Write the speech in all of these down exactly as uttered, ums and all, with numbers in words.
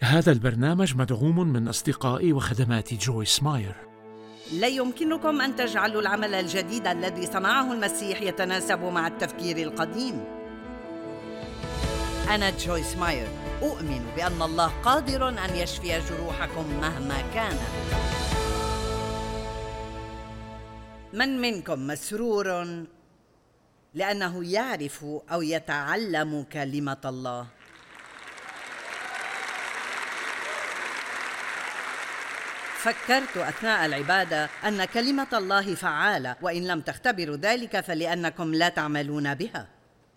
هذا البرنامج مدعوم من أصدقاء وخدمات جويس ماير. لا يمكنكم أن تجعلوا العمل الجديد الذي صنعه المسيح يتناسب مع التفكير القديم. أنا جويس ماير، أؤمن بأن الله قادر أن يشفي جروحكم مهما كانت. من منكم مسرور لأنه يعرف أو يتعلم كلمة الله؟ فكرت أثناء العبادة أن كلمة الله فعالة، وإن لم تختبروا ذلك فلأنكم لا تعملون بها.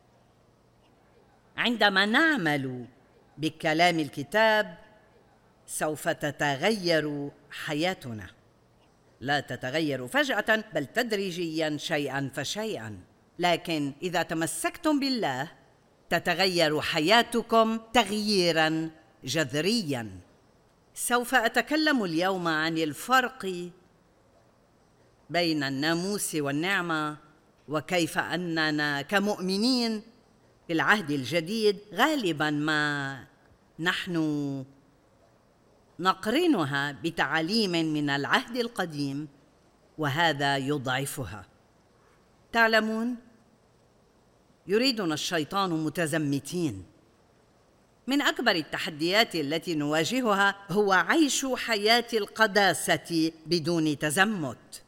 عندما نعمل بكلام الكتاب سوف تتغير حياتنا، لا تتغير فجأة بل تدريجياً شيئاً فشيئاً، لكن إذا تمسكتم بالله تتغير حياتكم تغييراً جذرياً. سوف أتكلم اليوم عن الفرق بين الناموس والنعمة، وكيف أننا كمؤمنين في العهد الجديد غالباً ما نحن نقرنها بتعاليم من العهد القديم، وهذا يضعفها. تعلمون، يريدنا الشيطان متزمتين. من أكبر التحديات التي نواجهها هو عيش حياة القداسة بدون تزمت.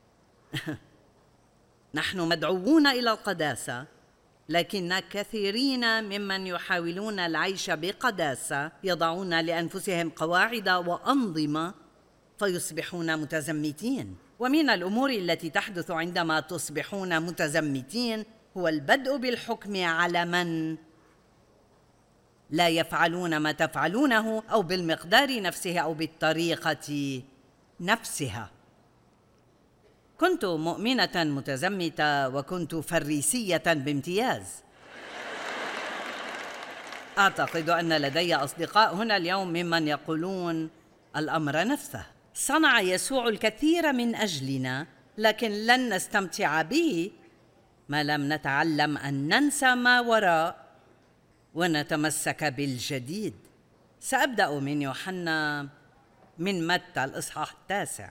نحن مدعوون إلى القداسة، لكن كثيرين ممن يحاولون العيش بقداسة يضعون لأنفسهم قواعد وأنظمة فيصبحون متزمتين. ومن الأمور التي تحدث عندما تصبحون متزمتين هو البدء بالحكم على من لا يفعلون ما تفعلونه، أو بالمقدار نفسه، أو بالطريقة نفسها. كنت مؤمنة متزمتة، وكنت فريسية بامتياز. أعتقد أن لدي أصدقاء هنا اليوم ممن يقولون الأمر نفسه. صنع يسوع الكثير من أجلنا، لكن لن نستمتع به ما لم نتعلم أن ننسى ما وراء ونتمسك بالجديد. سأبدأ من يوحنا من متى الإصحاح التاسع.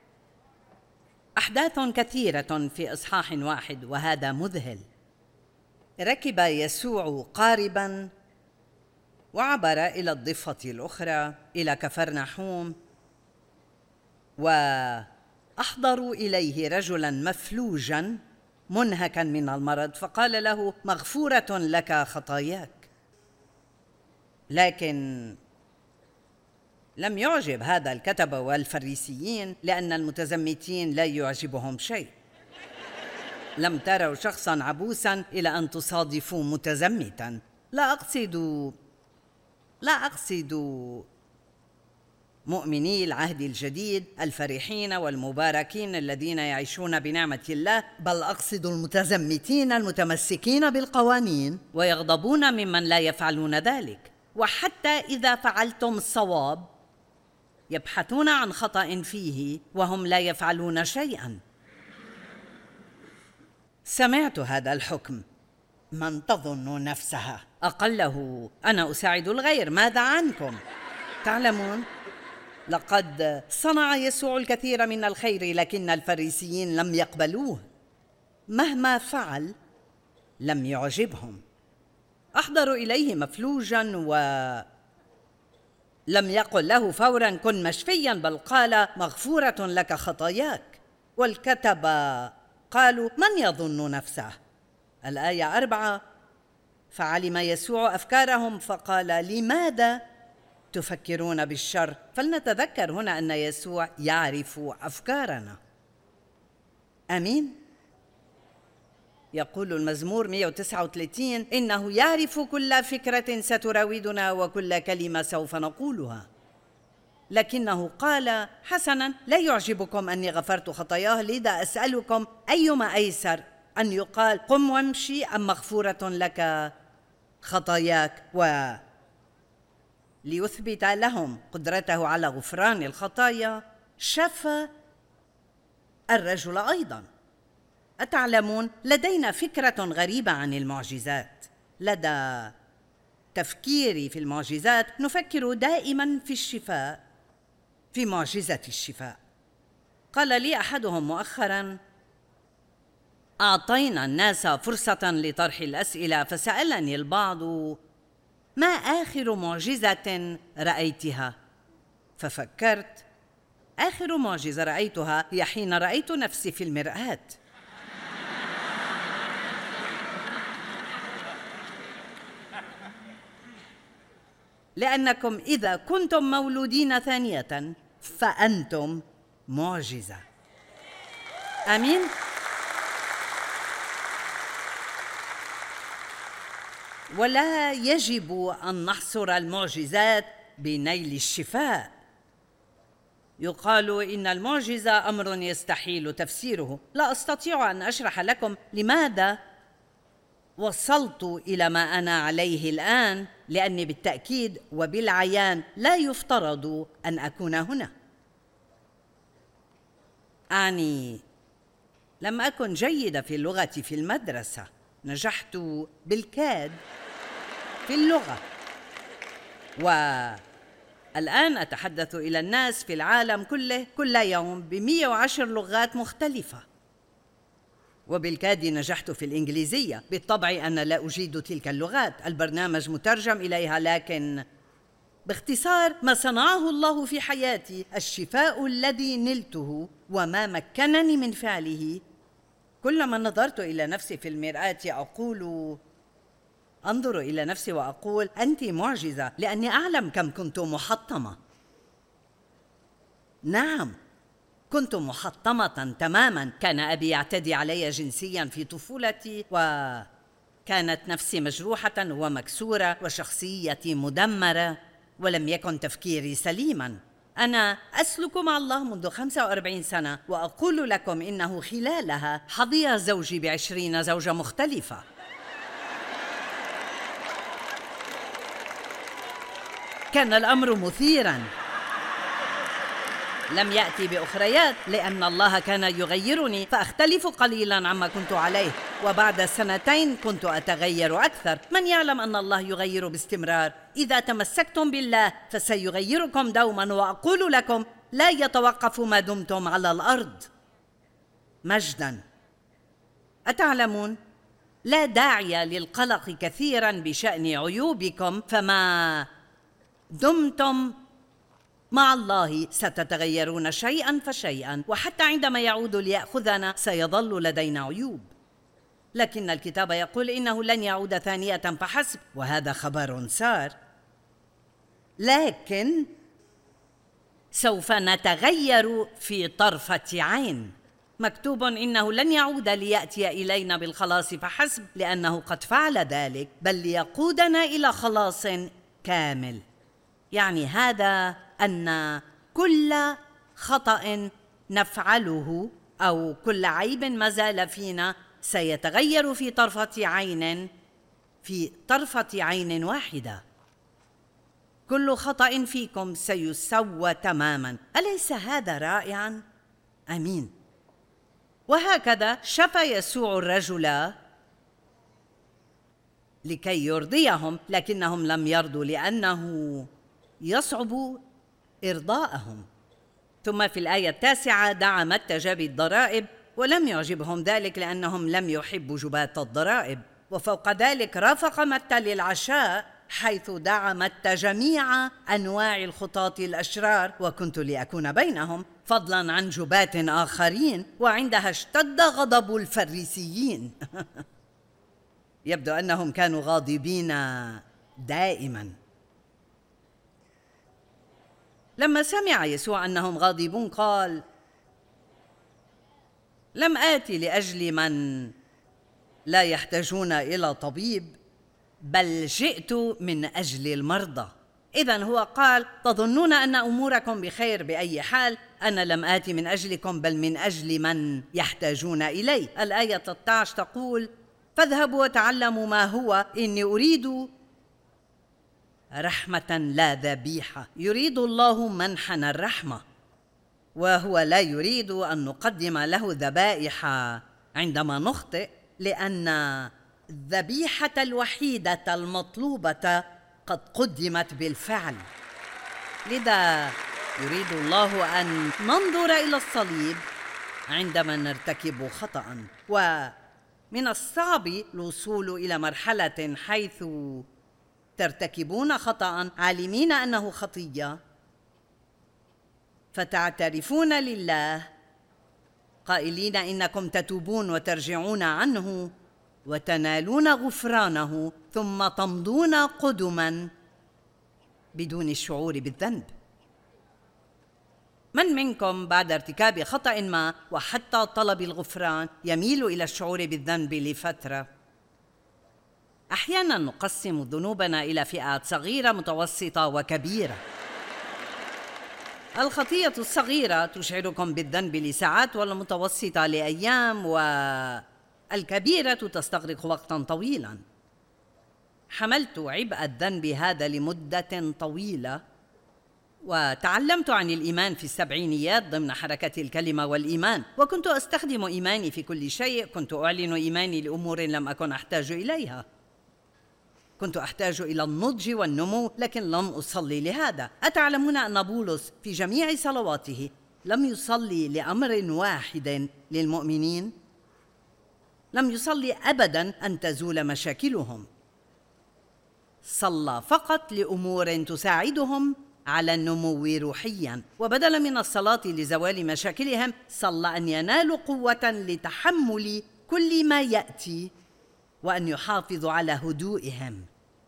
أحداث كثيرة في إصحاح واحد، وهذا مذهل. ركب يسوع قارباً وعبر إلى الضفة الأخرى إلى كفرنحوم، وأحضروا إليه رجلاً مفلوجاً منهكاً من المرض، فقال له: مغفورة لك خطاياك. لكن لم يعجب هذا الكتبة والفريسيين، لأن المتزمتين لا يعجبهم شيء. لم تروا شخصاً عبوساً إلى أن تصادفوا متزمتاً. لا أقصد لا أقصد مؤمني العهد الجديد الفرحين والمباركين الذين يعيشون بنعمة الله، بل أقصد المتزمتين المتمسكين بالقوانين ويغضبون ممن لا يفعلون ذلك. وحتى إذا فعلتم الصواب يبحثون عن خطأ فيه وهم لا يفعلون شيئاً. سمعت هذا الحكم: من تظن نفسها؟ أقله أنا أساعد الغير، ماذا عنكم؟ تعلمون، لقد صنع يسوع الكثير من الخير، لكن الفريسيين لم يقبلوه. مهما فعل لم يعجبهم. أحضروا إليه مفلوجاً، ولم يقل له فوراً كن مشفياً، بل قال: مغفورة لك خطاياك. والكتبة قالوا: من يظن نفسه؟ الآية أربعة: فعلم يسوع أفكارهم فقال: لماذا تفكرون بالشر؟ فلنتذكر هنا أن يسوع يعرف أفكارنا. آمين. يقول المزمور مئة وتسعة وثلاثين: إنه يعرف كل فكرة ستراودنا وكل كلمة سوف نقولها. لكنه قال: حسناً، لا يعجبكم أني غفرت خطاياه، لذا أسألكم أيما أيسر، أن يقال قم وامشي، أم مغفورة لك خطاياك؟ و ليثبت لهم قدرته على غفران الخطايا شفى الرجل أيضاً. أتعلمون، لدينا فكرة غريبة عن المعجزات. لدى التفكير في المعجزات نفكر دائما في الشفاء، في معجزة الشفاء. قال لي أحدهم مؤخراً: أعطينا الناس فرصة لطرح الأسئلة، فسألني البعض: ما آخر معجزة رأيتها؟ ففكرت: آخر معجزة رأيتها هي حين رأيت نفسي في المرآة. لأنكم إذا كنتم مولودين ثانية فأنتم معجزة. آمين؟ ولا يجب أن نحصر المعجزات بنيل الشفاء. يقال إن المعجزة أمر يستحيل تفسيره. لا أستطيع أن أشرح لكم لماذا وصلت إلى ما أنا عليه الآن، لأني بالتأكيد وبالعيان لا يفترض أن أكون هنا. أعني لم أكن جيدة في اللغة في المدرسة، نجحت بالكاد في اللغة، والآن أتحدث إلى الناس في العالم كله كل يوم بمئة وعشر لغات مختلفة، وبالكاد نجحت في الإنجليزية. بالطبع أنا لا أجيد تلك اللغات، البرنامج مترجم إليها، لكن باختصار ما صنعه الله في حياتي، الشفاء الذي نلته وما مكنني من فعله. كلما نظرت إلى نفسي في المرآة أقول أنظر إلى نفسي وأقول: أنت معجزة، لأني أعلم كم كنت محطمة. نعم، كنت محطمة تماماً. كان أبي يعتدي علي جنسياً في طفولتي، وكانت نفسي مجروحة ومكسورة وشخصيتي مدمرة، ولم يكن تفكيري سليماً. أنا أسلك مع الله منذ خمسة وأربعين سنة، وأقول لكم إنه خلالها حظي زوجي بعشرين زوجة مختلفة. كان الأمر مثيراً، لم يأتي بأخريات، لأن الله كان يغيرني فأختلف قليلاً عما كنت عليه، وبعد سنتين كنت أتغير أكثر. من يعلم أن الله يغير باستمرار؟ إذا تمسكتم بالله فسيغيركم دوماً، وأقول لكم: لا يتوقف ما دمتم على الأرض. مجداً. أتعلمون؟ لا داعي للقلق كثيراً بشأن عيوبكم، فما دمتم مع الله ستتغيرون شيئاً فشيئاً، وحتى عندما يعود ليأخذنا سيظل لدينا عيوب، لكن الكتاب يقول إنه لن يعود ثانية فحسب، وهذا خبر سار. لكن سوف نتغير في طرفة عين. مكتوب إنه لن يعود ليأتي إلينا بالخلاص فحسب، لأنه قد فعل ذلك، بل ليقودنا إلى خلاص كامل. يعني هذا أن كل خطأ نفعله أو كل عيب ما زال فينا سيتغير في طرفة عين، في طرفة عين واحدة. كل خطأ فيكم سيسوى تماماً. أليس هذا رائعاً؟ آمين. وهكذا شفى يسوع الرجل لكي يرضيهم، لكنهم لم يرضوا لأنه يصعب إرضاءهم. ثم في الآية التاسعة دعا متى جابي الضرائب، ولم يعجبهم ذلك لأنهم لم يحبوا جباة الضرائب. وفوق ذلك رافق متى للعشاء، حيث دعا متى جميع أنواع الخطاة الأشرار، وكنت لأكون بينهم، فضلاً عن جباة آخرين. وعندها اشتد غضب الفريسيين. يبدو أنهم كانوا غاضبين دائماً. لما سمع يسوع أنهم غاضبون قال: لم آتي لأجل من لا يحتاجون إلى طبيب، بل جئت من أجل المرضى. إذن هو قال: تظنون أن أموركم بخير بأي حال؟ أنا لم آتي من أجلكم بل من أجل من يحتاجون إلي. الآية ثلاثة عشر تقول: فاذهبوا وتعلموا ما هو، إني أريد رحمة لا ذبيحة. يريد الله منحنا الرحمة، وهو لا يريد أن نقدم له ذبائح عندما نخطئ، لأن الذبيحة الوحيدة المطلوبة قد قدمت بالفعل. لذا يريد الله أن ننظر إلى الصليب عندما نرتكب خطأ. ومن الصعب الوصول إلى مرحلة حيث ترتكبون خطأ عالمين أنه خطية، فتعترفون لله قائلين إنكم تتوبون وترجعون عنه وتنالون غفرانه، ثم تمضون قدما بدون الشعور بالذنب. من منكم بعد ارتكاب خطأ ما وحتى طلب الغفران يميل إلى الشعور بالذنب لفترة؟ أحيانا نقسم ذنوبنا إلى فئات صغيرة متوسطة وكبيرة. الخطيئة الصغيرة تشعركم بالذنب لساعات والمتوسطة لأيام، والكبيرة تستغرق وقتا طويلا. حملت عبء الذنب هذا لمدة طويلة، وتعلمت عن الإيمان في السبعينيات ضمن حركة الكلمة والإيمان، وكنت أستخدم إيماني في كل شيء. كنت أعلن إيماني لأمور لم أكن أحتاج إليها. كنت أحتاج إلى النضج والنمو، لكن لم أصلي لهذا. أتعلمون أن بولس في جميع صلواته لم يصلي لأمر واحد للمؤمنين؟ لم يصلي أبداً أن تزول مشاكلهم، صلى فقط لأمور تساعدهم على النمو روحياً. وبدلاً من الصلاة لزوال مشاكلهم، صلى أن ينالوا قوة لتحمل كل ما يأتي وأن يحافظوا على هدوئهم.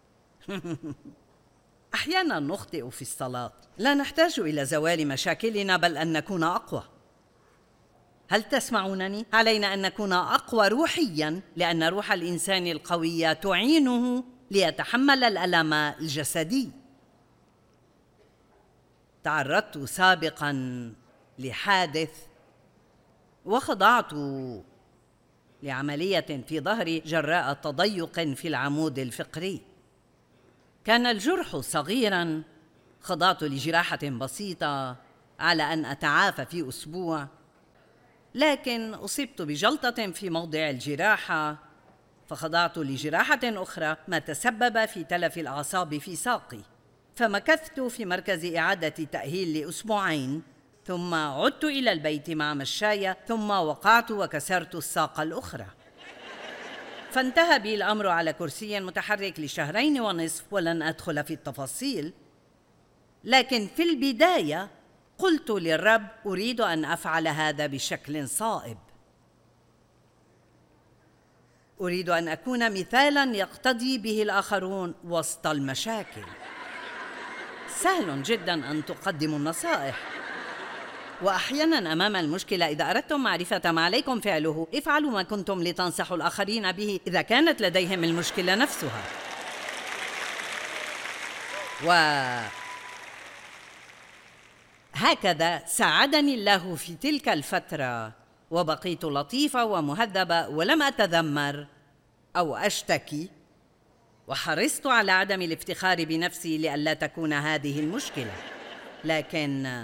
أحياناً نخطئ في الصلاة. لا نحتاج إلى زوال مشاكلنا، بل أن نكون أقوى. هل تسمعونني؟ علينا أن نكون أقوى روحياً، لأن روح الإنسان القوية تعينه ليتحمل الألم الجسدي. تعرضت سابقاً لحادث وخضعت لعملية في ظهري جراء تضيق في العمود الفقري. كان الجرح صغيراً، خضعت لجراحة بسيطة على أن أتعافى في أسبوع، لكن أصبت بجلطة في موضع الجراحة، فخضعت لجراحة أخرى، ما تسبب في تلف الأعصاب في ساقي. فمكثت في مركز إعادة تأهيل لأسبوعين، ثم عدت إلى البيت مع مشاية، ثم وقعت وكسرت الساق الأخرى. فانتهى بي الأمر على كرسي متحرك لشهرين ونصف، ولن أدخل في التفاصيل. لكن في البداية قلت للرب: أريد أن أفعل هذا بشكل صائب. أريد أن أكون مثالاً يقتدي به الآخرون وسط المشاكل. سهل جداً أن تقدموا النصائح، وأحياناً أمام المشكلة إذا أردتم معرفة ما عليكم فعله، افعلوا ما كنتم لتنصحوا الآخرين به إذا كانت لديهم المشكلة نفسها. وهكذا ساعدني الله في تلك الفترة، وبقيت لطيفة ومهذبة ولم أتذمر أو أشتكي، وحرصت على عدم الافتخار بنفسي لئلا تكون هذه المشكلة. لكن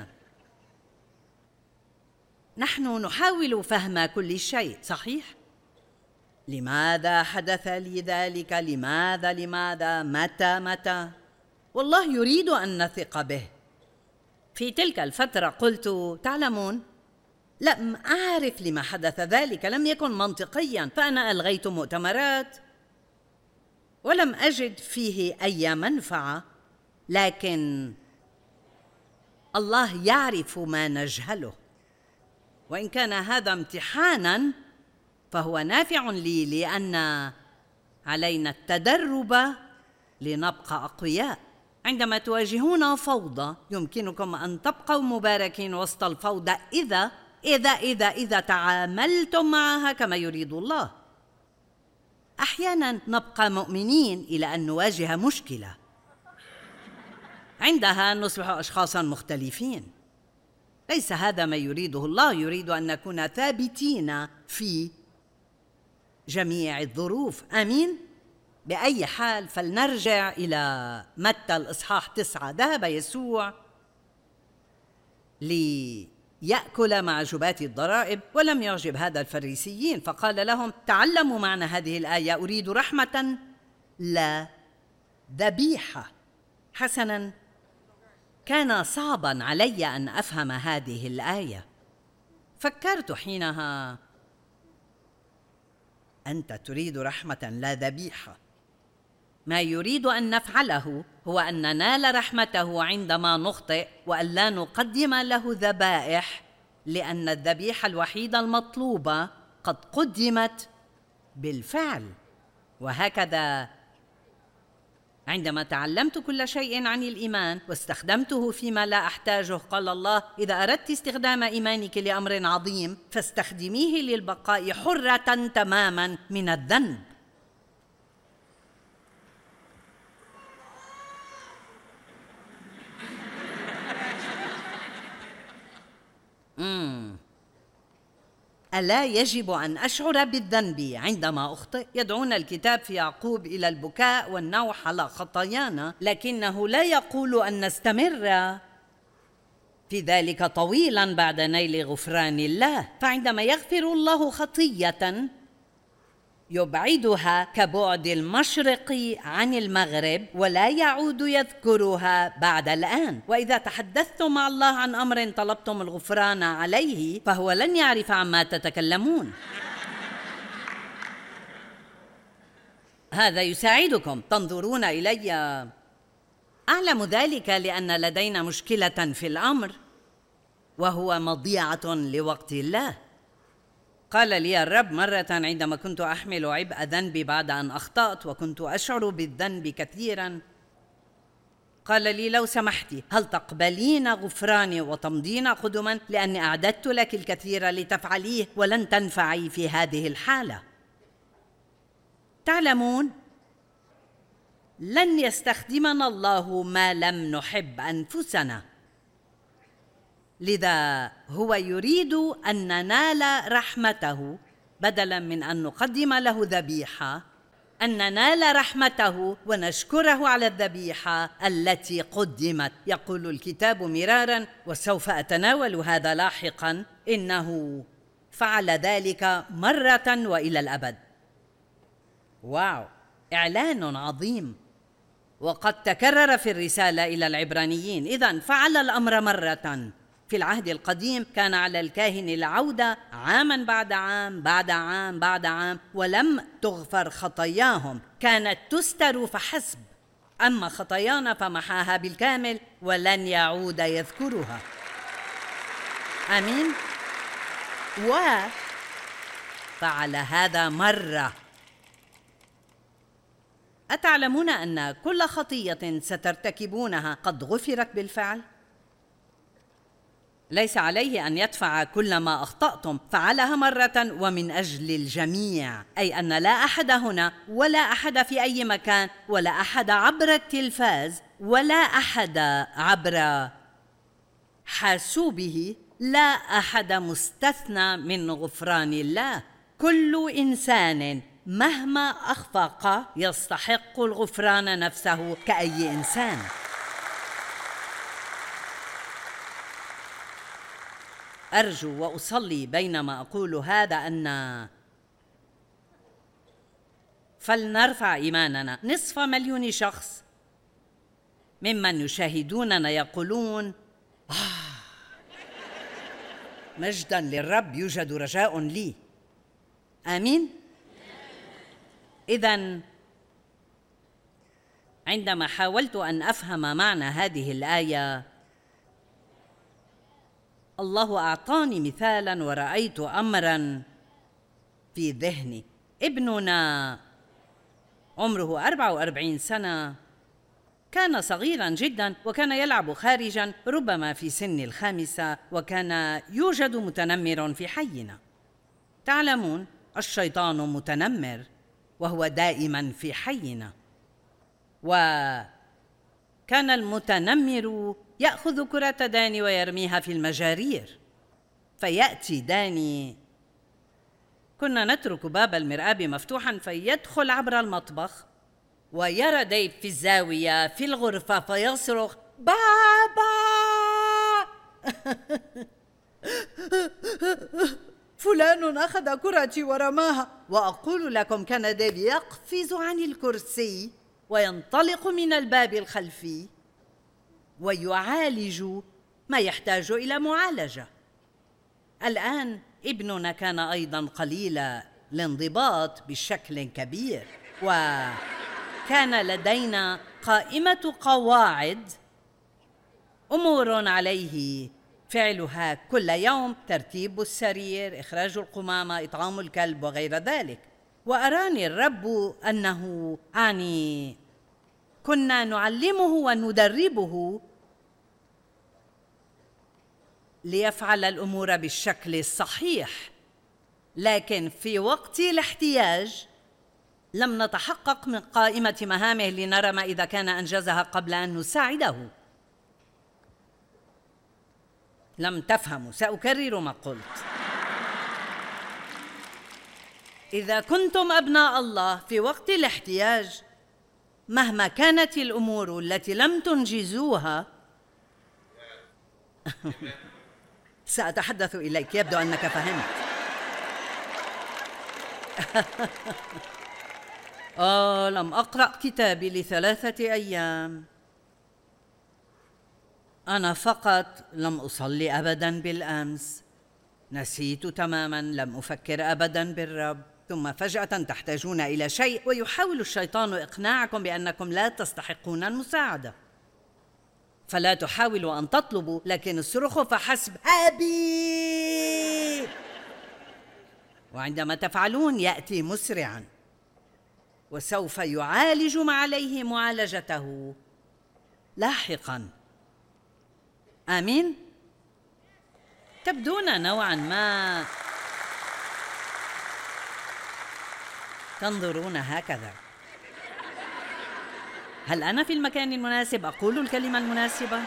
نحن نحاول فهم كل شيء، صحيح؟ لماذا حدث لي ذلك؟ لماذا لماذا متى متى؟ والله يريد أن نثق به. في تلك الفترة قلت: تعلمون، لم أعرف لما حدث ذلك، لم يكن منطقياً، فأنا ألغيت مؤتمرات ولم أجد فيه أي منفعة، لكن الله يعرف ما نجهله، وإن كان هذا امتحاناً فهو نافع لي، لأن علينا التدرب لنبقى أقوياء. عندما تواجهون فوضى يمكنكم أن تبقوا مباركين وسط الفوضى إذا إذا إذا إذا تعاملتم معها كما يريد الله. أحياناً نبقى مؤمنين إلى أن نواجه مشكلة، عندها نصبح أشخاصاً مختلفين. ليس هذا ما يريده الله. يريد أن نكون ثابتين في جميع الظروف. آمين؟ بأي حال، فلنرجع إلى متى الإصحاح تسعة. ذهب يسوع ليأكل مع جباة الضرائب، ولم يعجب هذا الفريسيين، فقال لهم: تعلموا معنى هذه الآية، أريد رحمة لا ذبيحة. حسناً، كان صعباً علي أن أفهم هذه الآية. فكرت حينها: أنت تريد رحمة لا ذبيحة. ما يريد أن نفعله هو أن ننال رحمته عندما نخطئ، وأن لا نقدم له ذبائح، لأن الذبيحة الوحيدة المطلوبة قد قدمت بالفعل. وهكذا عندما تعلمت كل شيء عن الإيمان واستخدمته فيما لا أحتاجه، قال الله: إذا أردت استخدام إيمانك لأمر عظيم فاستخدميه للبقاء حرة تماماً من الذنب. مم. ألا يجب أن أشعر بالذنب عندما أخطئ؟ يدعون الكتاب في يعقوب إلى البكاء والنوح على خطايانا، لكنه لا يقول أن نستمر في ذلك طويلاً بعد نيل غفران الله. فعندما يغفر الله خطية يبعدها كبعد المشرق عن المغرب ولا يعود يذكرها بعد الآن. وإذا تحدثتم مع الله عن أمر طلبتم الغفران عليه فهو لن يعرف عما تتكلمون. هذا يساعدكم. تنظرون إلي، أعلم ذلك لأن لدينا مشكلة في الأمر، وهو مضيعة لوقت الله. قال لي الرب مرة عندما كنت أحمل عبء ذنبي بعد أن أخطأت وكنت أشعر بالذنب كثيراً، قال لي: لو سمحت، هل تقبلين غفراني وتمضين قدما؟ لأني أعددت لك الكثير لتفعليه ولن تنفعي في هذه الحالة. تعلمون، لن يستخدمنا الله ما لم نحب أنفسنا، لذا هو يريد أن ننال رحمته بدلاً من أن نقدم له ذبيحة، أن ننال رحمته ونشكره على الذبيحة التي قدمت. يقول الكتاب مراراً، وسوف أتناول هذا لاحقاً، إنه فعل ذلك مرة وإلى الأبد. واو، إعلان عظيم، وقد تكرر في الرسالة إلى العبرانيين. إذن فعل الأمر مرة. في العهد القديم كان على الكاهن العودة عاماً بعد عام بعد عام بعد عام، ولم تغفر خطاياهم، كانت تستر فحسب. أما خطايانا فمحاها بالكامل ولن يعود يذكرها. آمين. وفعل هذا مرة. أتعلمون أن كل خطية سترتكبونها قد غفرت بالفعل؟ ليس عليه أن يدفع كل ما أخطأتم، فعلها مرة ومن أجل الجميع، أي أن لا أحد هنا ولا أحد في أي مكان ولا أحد عبر التلفاز ولا أحد عبر حاسوبه، لا أحد مستثنى من غفران الله. كل إنسان مهما أخفق يستحق الغفران نفسه كأي إنسان. أرجو وأصلي بينما أقول هذا أن فلنرفع إيماننا. نصف مليون شخص ممن يشاهدوننا يقولون: آه، مجداً للرب، يوجد رجاء لي. آمين. إذن عندما حاولت أن أفهم معنى هذه الآية، الله أعطاني مثالاً ورأيت أمراً في ذهني. ابننا عمره أربع وأربعين سنة، كان صغيراً جداً وكان يلعب خارجاً، ربما في سن الخامسة، وكان يوجد متنمر في حينا. تعلمون، الشيطان متنمر وهو دائماً في حينا. وكان المتنمر يأخذ كرة داني ويرميها في المجارير، فيأتي داني، كنا نترك باب المرآب مفتوحاً، فيدخل عبر المطبخ ويرى ديب في الزاوية في الغرفة فيصرخ: بابا! فلان أخذ كرتي ورماها. وأقول لكم، كان ديب يقفز عن الكرسي وينطلق من الباب الخلفي ويعالج ما يحتاج إلى معالجة. الآن ابننا كان أيضاً قليل الانضباط بشكل كبير، وكان لدينا قائمة قواعد أمور عليه فعلها كل يوم: ترتيب السرير، إخراج القمامة، إطعام الكلب وغير ذلك. وأراني الرب أنه يعني كنا نعلمه وندربه ليفعل الأمور بالشكل الصحيح، لكن في وقت الاحتياج لم نتحقق من قائمة مهامه لنرى ما إذا كان أنجزها قبل أن نساعده. لم تفهموا، سأكرر ما قلت. إذا كنتم أبناء الله في وقت الاحتياج، مهما كانت الأمور التي لم تنجزوها سأتحدث إليك، يبدو أنك فهمت. آه لم أقرأ كتابي لثلاثة أيام. أنا فقط لم أصلي أبداً بالأمس، نسيت تماماً، لم أفكر أبداً بالرب. ثم فجأة تحتاجون إلى شيء ويحاول الشيطان إقناعكم بأنكم لا تستحقون المساعدة، فلا تحاولوا أن تطلبوا، لكن اصرخوا فحسب: أبي! وعندما تفعلون يأتي مسرعاً، وسوف يعالج ما عليه معالجته لاحقاً. آمين؟ تبدون نوعاً ما تنظرون هكذا. هل أنا في المكان المناسب أقول الكلمة المناسبة؟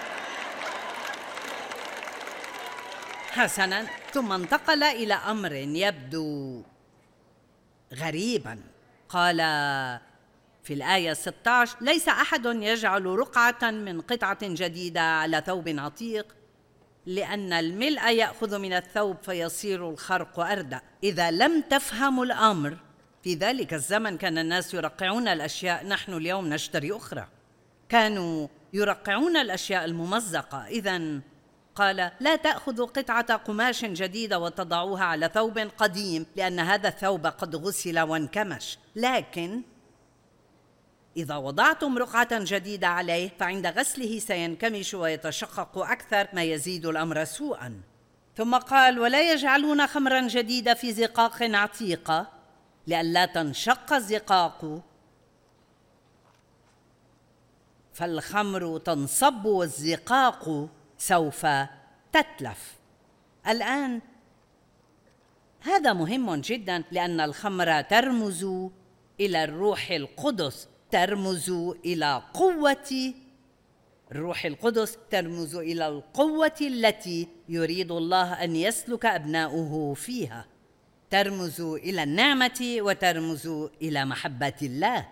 حسناً. ثم انتقل إلى أمر يبدو غريباً. قال في الآية ستة عشر: ليس أحد يجعل رقعة من قطعة جديدة على ثوب عتيق، لأن الملء يأخذ من الثوب فيصير الخرق أردأ. إذا لم تفهموا الأمر، في ذلك الزمن كان الناس يرقعون الأشياء، نحن اليوم نشتري أخرى. كانوا يرقعون الأشياء الممزقة. إذن قال: لا تأخذوا قطعة قماش جديدة وتضعوها على ثوب قديم، لأن هذا الثوب قد غسل وانكمش، لكن إذا وضعتم رقعة جديدة عليه فعند غسله سينكمش ويتشقق أكثر، ما يزيد الأمر سوءاً. ثم قال: ولا يجعلون خمراً جديدة في زقاق عتيقة، لئلا تنشق الزقاق فالخمر تنصب والزقاق سوف تتلف. الآن هذا مهم جداً، لأن الخمر ترمز إلى الروح القدس، ترمز إلى قوة الروح القدس، ترمز إلى القوة التي يريد الله أن يسلك أبناؤه فيها، ترمز إلى النعمة وترمز إلى محبة الله.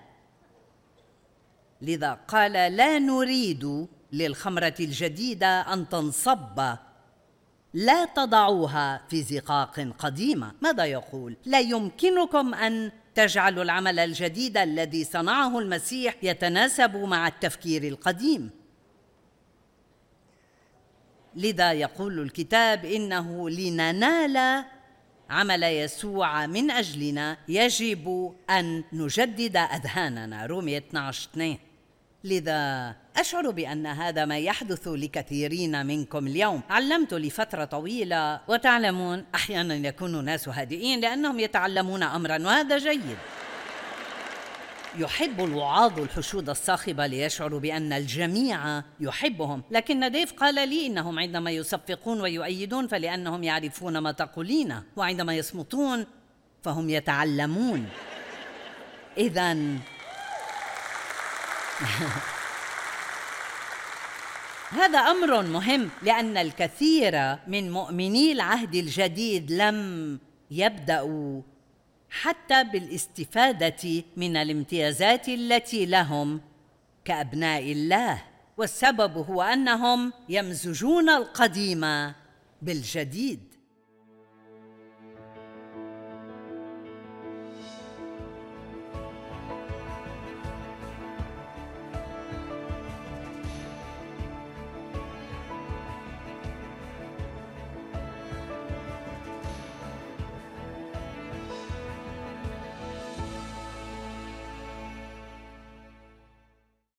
لذا قال: لا نريد للخمرة الجديدة أن تنصب، لا تضعوها في زقاق قديمة. ماذا يقول؟ لا يمكنكم أن تجعلوا العمل الجديد الذي صنعه المسيح يتناسب مع التفكير القديم. لذا يقول الكتاب: إنه لننال عمل يسوع من أجلنا يجب أن نجدد أذهاننا. رومية اثنا عشر اثنين. لذا أشعر بأن هذا ما يحدث لكثيرين منكم اليوم. علمت لفترة طويلة، وتعلمون أحيانا يكون الناس هادئين لأنهم يتعلمون أمرا، وهذا جيد. يحب الوعاظ الحشود الصاخبة ليشعروا بأن الجميع يحبهم، لكن ديف قال لي إنهم عندما يصفقون ويؤيدون فلأنهم يعرفون ما تقولين، وعندما يصمتون فهم يتعلمون. إذن هذا أمر مهم، لأن الكثير من مؤمني العهد الجديد لم يبدأوا حتى بالاستفادة من الامتيازات التي لهم كأبناء الله، والسبب هو أنهم يمزجون القديم بالجديد.